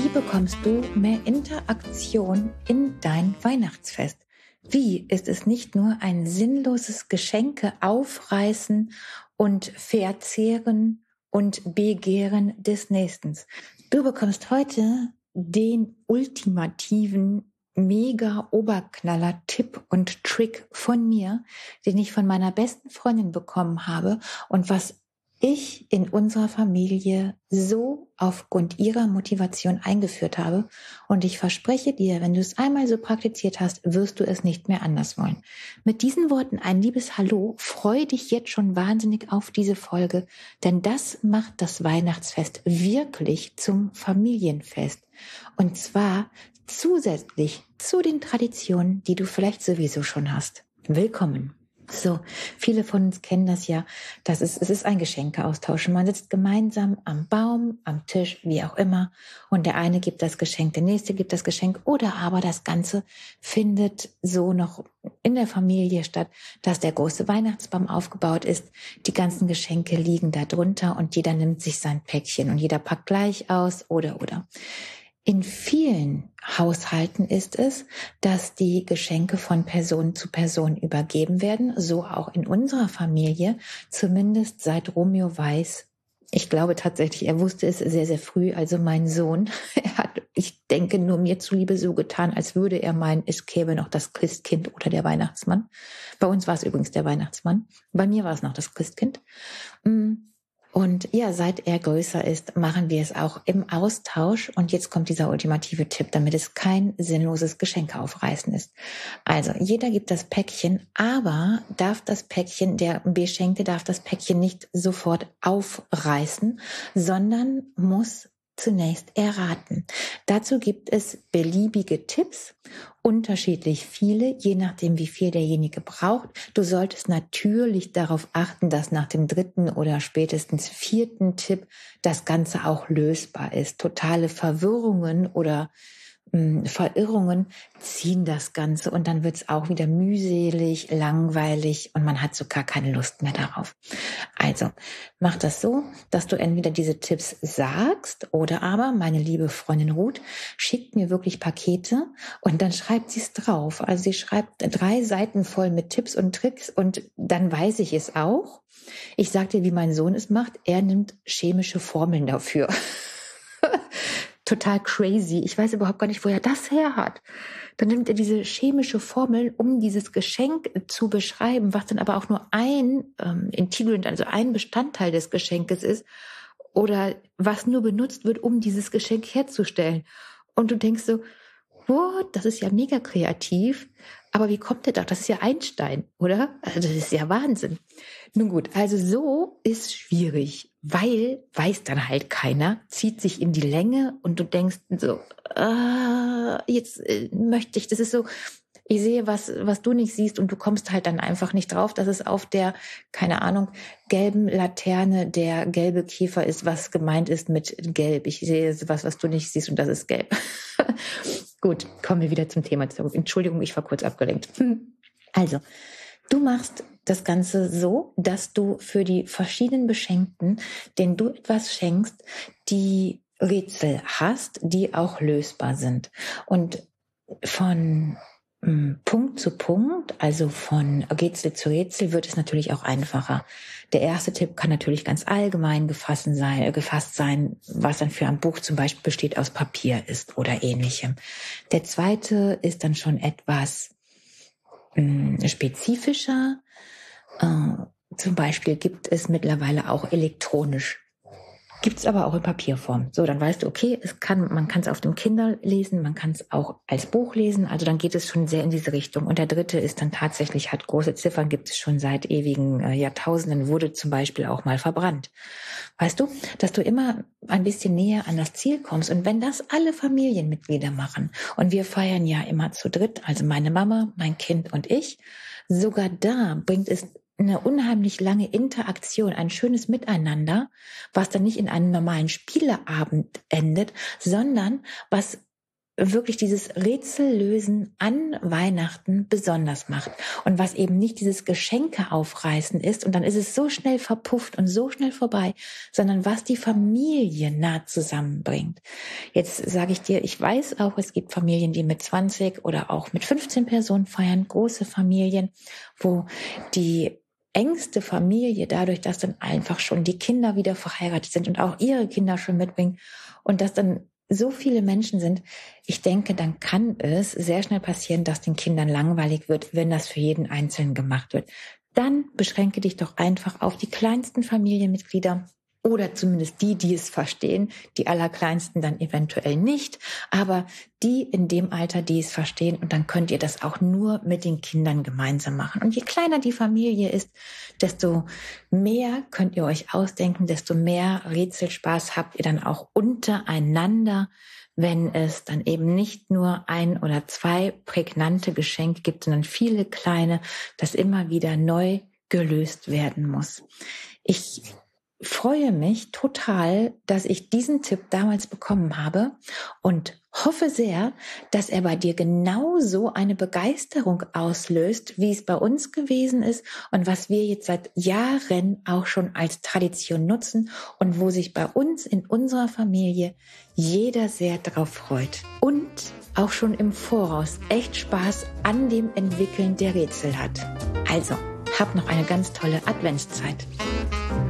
bekommst du mehr Interaktion in dein Weihnachtsfest? Wie ist es nicht nur ein sinnloses Geschenke aufreißen und verzehren und begehren des Nächsten? Du bekommst heute den ultimativen Mega-Oberknaller-Tipp und Trick von mir, den ich von meiner besten Freundin bekommen habe und was ich in unserer Familie so aufgrund ihrer Motivation eingeführt habe. Und ich verspreche dir, wenn du es einmal so praktiziert hast, wirst du es nicht mehr anders wollen. Mit diesen Worten ein liebes Hallo, freu dich jetzt schon wahnsinnig auf diese Folge, denn das macht das Weihnachtsfest wirklich zum Familienfest. Und zwar zusätzlich zu den Traditionen, die du vielleicht sowieso schon hast. Willkommen. So, viele von uns kennen das ja. Es ist ein Geschenkeaustausch. Man sitzt gemeinsam am Baum, am Tisch, wie auch immer. Und der eine gibt das Geschenk, der nächste gibt das Geschenk. Oder aber das Ganze findet so noch in der Familie statt, dass der große Weihnachtsbaum aufgebaut ist. Die ganzen Geschenke liegen da drunter und jeder nimmt sich sein Päckchen und jeder packt gleich aus oder. In vielen Haushalten ist es, dass die Geschenke von Person zu Person übergeben werden, so auch in unserer Familie, zumindest seit Romeo weiß. Ich glaube tatsächlich, er wusste es sehr, sehr früh, also mein Sohn. Er hat, ich denke, nur mir zuliebe so getan, als würde er meinen, es käme noch das Christkind oder der Weihnachtsmann. Bei uns war es übrigens der Weihnachtsmann. Bei mir war es noch das Christkind. Und ja, seit er größer ist, machen wir es auch im Austausch. Und jetzt kommt dieser ultimative Tipp, damit es kein sinnloses Geschenke aufreißen ist. Also, jeder gibt das Päckchen, aber der Beschenkte darf das Päckchen nicht sofort aufreißen, sondern muss zunächst erraten. Dazu gibt es beliebige Tipps, unterschiedlich viele, je nachdem, wie viel derjenige braucht. Du solltest natürlich darauf achten, dass nach dem 3. oder spätestens 4. Tipp das Ganze auch lösbar ist. Totale Verwirrungen oder Verirrungen ziehen das Ganze und dann wird es auch wieder mühselig, langweilig und man hat so gar keine Lust mehr darauf. Also mach das so, dass du entweder diese Tipps sagst oder aber meine liebe Freundin Ruth schickt mir wirklich Pakete und dann schreibt sie es drauf. Also sie schreibt 3 Seiten voll mit Tipps und Tricks und dann weiß ich es auch. Ich sag dir, wie mein Sohn es macht. Er nimmt chemische Formeln dafür. Total crazy. Ich weiß überhaupt gar nicht, wo er das her hat. Dann nimmt er diese chemische Formel, um dieses Geschenk zu beschreiben, was dann aber auch nur ein Integrant, also ein Bestandteil des Geschenkes ist oder was nur benutzt wird, um dieses Geschenk herzustellen. Und du denkst so, what? Das ist ja mega kreativ. Aber wie kommt der da? Das ist ja Einstein, oder? Also das ist ja Wahnsinn. Nun gut, also so ist schwierig, weil weiß dann halt keiner, zieht sich in die Länge und du denkst so, jetzt möchte ich, das ist so, ich sehe was du nicht siehst und du kommst halt dann einfach nicht drauf, dass es auf der, keine Ahnung, gelben Laterne der gelbe Käfer ist, was gemeint ist mit gelb. Ich sehe was du nicht siehst und das ist gelb. Gut, kommen wir wieder zum Thema zurück. Entschuldigung, ich war kurz abgelenkt. Also, du machst das Ganze so, dass du für die verschiedenen Beschenkten, denen du etwas schenkst, die Rätsel hast, die auch lösbar sind. Und von Punkt zu Punkt, also von Rätsel zu Rätsel, wird es natürlich auch einfacher. Der erste Tipp kann natürlich ganz allgemein gefasst sein, was dann für ein Buch zum Beispiel besteht aus Papier ist oder ähnlichem. Der zweite ist dann schon etwas spezifischer. Zum Beispiel gibt es mittlerweile auch elektronisch. Gibt es aber auch in Papierform. So, dann weißt du, okay, man kann es auf dem Kindle lesen, man kann es auch als Buch lesen, also dann geht es schon sehr in diese Richtung. Und der dritte ist dann tatsächlich, hat große Ziffern, gibt es schon seit ewigen Jahrtausenden, wurde zum Beispiel auch mal verbrannt. Weißt du, dass du immer ein bisschen näher an das Ziel kommst. Und wenn das alle Familienmitglieder machen, und wir feiern ja immer zu dritt, also meine Mama, mein Kind und ich, sogar da bringt es eine unheimlich lange Interaktion, ein schönes Miteinander, was dann nicht in einem normalen Spieleabend endet, sondern was wirklich dieses Rätsellösen an Weihnachten besonders macht und was eben nicht dieses Geschenke aufreißen ist und dann ist es so schnell verpufft und so schnell vorbei, sondern was die Familie nah zusammenbringt. Jetzt sage ich dir, ich weiß auch, es gibt Familien, die mit 20 oder auch mit 15 Personen feiern, große Familien, wo die engste Familie, dadurch, dass dann einfach schon die Kinder wieder verheiratet sind und auch ihre Kinder schon mitbringen und dass dann so viele Menschen sind, ich denke, dann kann es sehr schnell passieren, dass den Kindern langweilig wird, wenn das für jeden Einzelnen gemacht wird. Dann beschränke dich doch einfach auf die kleinsten Familienmitglieder oder zumindest die, die es verstehen, die Allerkleinsten dann eventuell nicht, aber die in dem Alter, die es verstehen und dann könnt ihr das auch nur mit den Kindern gemeinsam machen. Und je kleiner die Familie ist, desto mehr könnt ihr euch ausdenken, desto mehr Rätselspaß habt ihr dann auch untereinander, wenn es dann eben nicht nur 1 oder 2 prägnante Geschenke gibt, sondern viele kleine, das immer wieder neu gelöst werden muss. Ich freue mich total, dass ich diesen Tipp damals bekommen habe und hoffe sehr, dass er bei dir genauso eine Begeisterung auslöst, wie es bei uns gewesen ist und was wir jetzt seit Jahren auch schon als Tradition nutzen und wo sich bei uns in unserer Familie jeder sehr drauf freut und auch schon im Voraus echt Spaß an dem Entwickeln der Rätsel hat. Also, hab noch eine ganz tolle Adventszeit.